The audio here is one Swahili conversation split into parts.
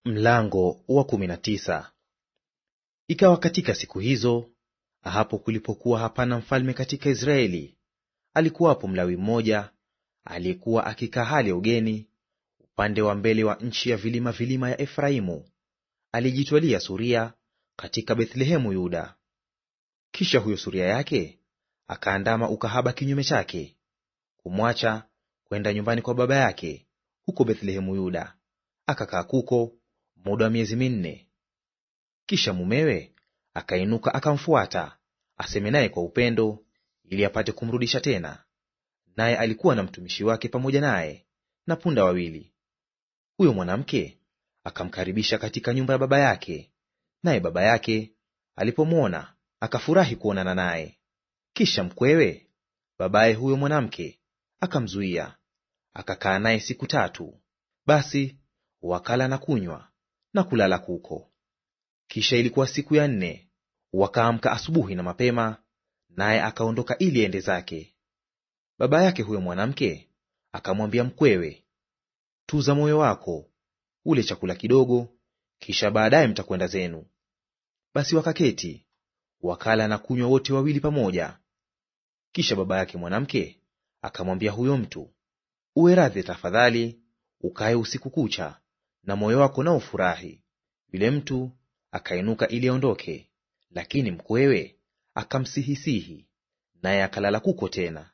Mlango wa 19. Ikawa katika siku hizo, hapo kulipokuwa hapana mfalme katika Israeli, alikuwapo Mlawi mmoja aliyekuwa akikaa hali ya ugeni upande wa mbele wa nchi ya vilima vilima ya Efraimu, alijitwalia suria katika Bethlehemu Yuda. Kisha huyo suria yake akaandama ukahaba kinyume chake, kumwacha kwenda nyumbani kwa baba yake huko Bethlehemu Yuda, akakaa kuko muda wa miezi minne. Kisha mumewe akainuka akamfuata, aseme naye kwa upendo, ili apate kumrudisha tena. Naye alikuwa na mtumishi wake pamoja naye na punda wawili. Huyo mwanamke akamkaribisha katika nyumba ya baba yake, naye baba yake alipomwona akafurahi kuonana naye. Kisha mkwewe babaye huyo mwanamke akamzuia, akakaa naye siku 3. Basi wakala na kunywa na kulala kuko. Kisha ilikuwa siku ya 4, wakaamka asubuhi na mapema, naye akaondoka ili ende zake. Baba yake huyo mwanamke akamwambia mkwewe, tuza moyo wako, ule chakula kidogo, kisha baadaye mtakwenda zenu. Basi wakaketi wakala na kunywa wote wawili pamoja. Kisha baba yake mwanamke akamwambia huyo mtu, uwe radhi tafadhali, ukae usiku kucha, na moyo wako na ufurahi. Yule mtu akainuka ili aondoke, lakini mkwewe akamsihisihi, naye akalala kuko tena.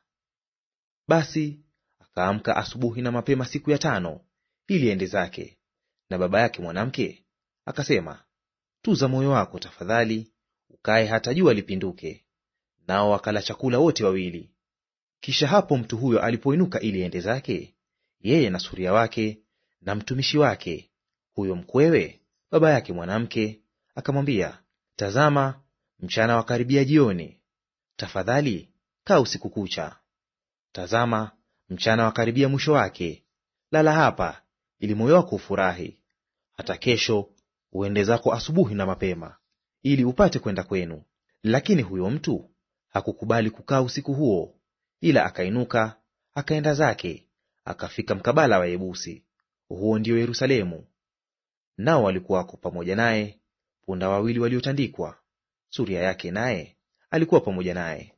Basi akaamka asubuhi na mapema siku ya 5 ili ende zake. Na baba yake mwanamke akasema, tuza moyo wako tafadhali, ukae hata jua lipinduke. Nao wakala chakula wote wawili. Kisha hapo mtu huyo alipoinuka ili ende zake, yeye na suria wake na mtumishi wake, huyo mkwewe baba yake mwanamke akamwambia, tazama, mchana wakaribia jioni, tafadhali kaa usiku kucha. Tazama, mchana wakaribia mwisho wake, lala hapa ili moyo wako ufurahi, hata kesho uende zako asubuhi na mapema, ili upate kwenda kwenu. Lakini huyo mtu hakukubali kukaa usiku huo, ila akainuka akaenda zake, akafika mkabala wa Yebusi, huo ndio Yerusalemu. Nao walikuwako pamoja naye punda wawili waliotandikwa, suria yake naye alikuwa pamoja naye.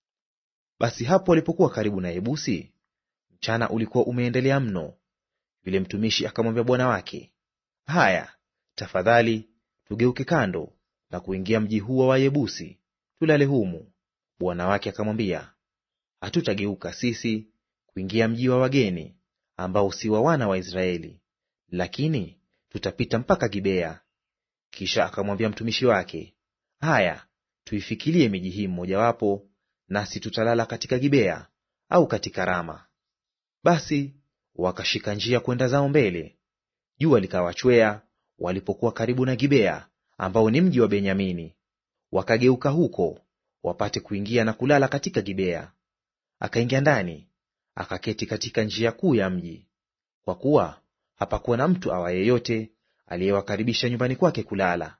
Basi hapo walipokuwa karibu na Yebusi, mchana ulikuwa umeendelea mno. Yule mtumishi akamwambia bwana wake, haya, tafadhali tugeuke kando na kuingia mji huu wa Yebusi, tulale humu. Bwana wake akamwambia, hatutageuka sisi kuingia mji wa wageni ambao si wa wana wa Israeli, lakini tutapita mpaka Gibea. Kisha akamwambia mtumishi wake, haya, tuifikilie miji hii mmojawapo, nasi tutalala katika Gibea au katika Rama. Basi wakashika njia kwenda zao mbele. Jua likawachwea walipokuwa karibu na Gibea, ambao ni mji wa Benyamini. Wakageuka huko wapate kuingia na kulala katika Gibea. Akaingia ndani, akaketi katika njia kuu ya mji, kwa kuwa hapakuwa na mtu awa yeyote aliyewakaribisha nyumbani kwake kulala.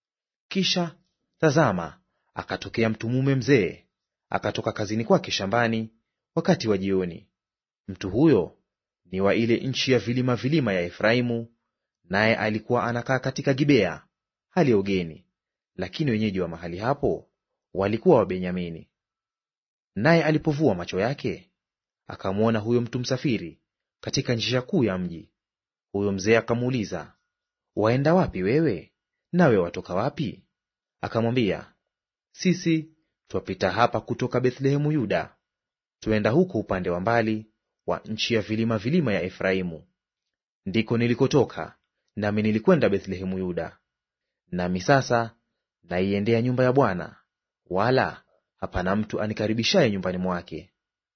Kisha tazama, akatokea mtu mume mzee, akatoka kazini kwake shambani wakati wa jioni. Mtu huyo ni wa ile nchi ya vilima vilima ya Efraimu, naye alikuwa anakaa katika Gibea hali ya ugeni, lakini wenyeji wa mahali hapo walikuwa Wabenyamini. Naye alipovua macho yake, akamwona huyo mtu msafiri katika njia kuu ya mji. Huyo mzee akamuuliza, waenda wapi wewe, nawe watoka wapi? Akamwambia, sisi twapita hapa kutoka Bethlehemu Yuda, tuenda huko upande wa mbali wa nchi ya vilima vilima ya Efraimu. Ndiko nilikotoka, nami nilikwenda Bethlehemu Yuda. Nami sasa naiendea nyumba ya Bwana, wala hapana mtu anikaribishaye nyumbani mwake.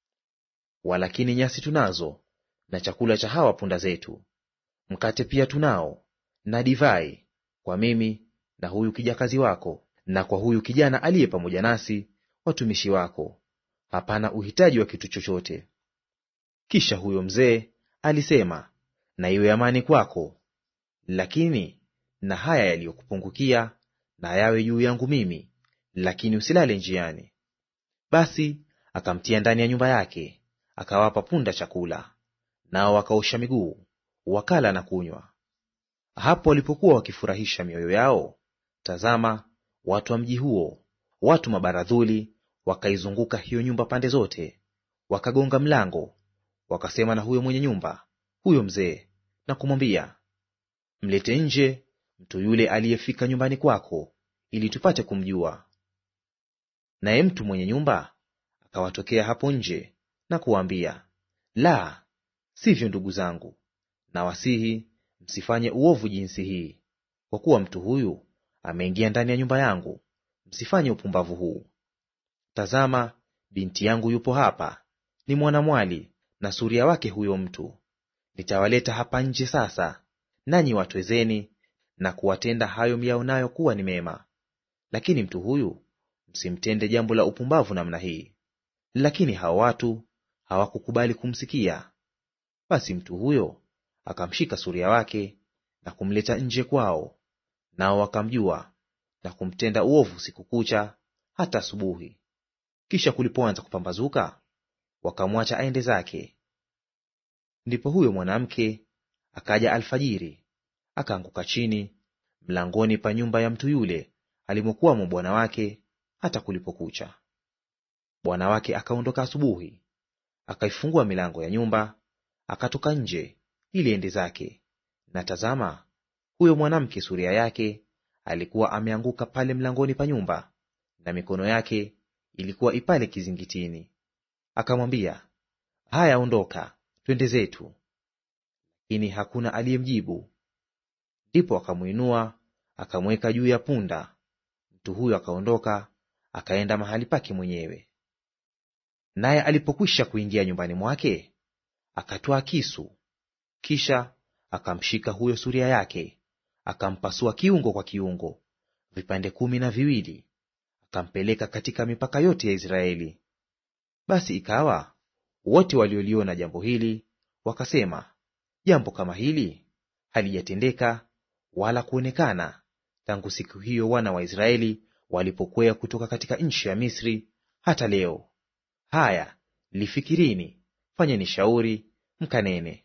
Walakini nyasi tunazo na chakula cha hawa punda zetu, mkate pia tunao na divai, kwa mimi na huyu kijakazi wako, na kwa huyu kijana aliye pamoja nasi watumishi wako; hapana uhitaji wa kitu chochote. Kisha huyo mzee alisema, na iwe amani kwako, lakini na haya yaliyokupungukia na yawe juu yangu mimi, lakini usilale njiani. Basi akamtia ndani ya nyumba yake, akawapa punda chakula, nao wakaosha miguu, wakala na kunywa. Hapo walipokuwa wakifurahisha mioyo yao, tazama, watu wa mji huo, watu mabaradhuli, wakaizunguka hiyo nyumba pande zote, wakagonga mlango, wakasema na huyo mwenye nyumba, huyo mzee, na kumwambia, mlete nje mtu yule aliyefika nyumbani kwako, ili tupate kumjua. Naye mtu mwenye nyumba akawatokea hapo nje na kuwaambia, la, sivyo ndugu zangu, nawasihi msifanye uovu jinsi hii, kwa kuwa mtu huyu ameingia ndani ya nyumba yangu. Msifanye upumbavu huu. Tazama, binti yangu yupo hapa, ni mwanamwali na suria wake huyo mtu. Nitawaleta hapa nje sasa, nanyi watwezeni na kuwatenda hayo myaonayo kuwa ni mema. Lakini mtu huyu msimtende jambo la upumbavu namna hii. Lakini hao watu hawakukubali kumsikia. Basi mtu huyo akamshika suria wake na kumleta nje kwao, nao wakamjua na kumtenda uovu siku kucha hata asubuhi. Kisha kulipoanza kupambazuka, wakamwacha aende zake. Ndipo huyo mwanamke akaja alfajiri, akaanguka chini mlangoni pa nyumba ya mtu yule alimokuwamo bwana wake, hata kulipokucha. Bwana wake akaondoka asubuhi, akaifungua milango ya nyumba, akatoka nje ili ende zake. Na tazama, huyo mwanamke suria yake alikuwa ameanguka pale mlangoni pa nyumba, na mikono yake ilikuwa ipale kizingitini. Akamwambia, haya, ondoka, twende zetu. Lakini hakuna aliyemjibu. Ndipo akamwinua akamweka juu ya punda. Mtu huyo akaondoka akaenda mahali pake mwenyewe. Naye alipokwisha kuingia nyumbani mwake, akatwaa kisu, kisha akamshika huyo suria yake, akampasua kiungo kwa kiungo, vipande 12, akampeleka katika mipaka yote ya Israeli. Basi ikawa wote walioliona jambo hili wakasema, jambo kama hili halijatendeka wala kuonekana tangu siku hiyo wana wa Israeli walipokwea kutoka katika nchi ya Misri hata leo. Haya, lifikirini, fanyeni shauri, mkanene.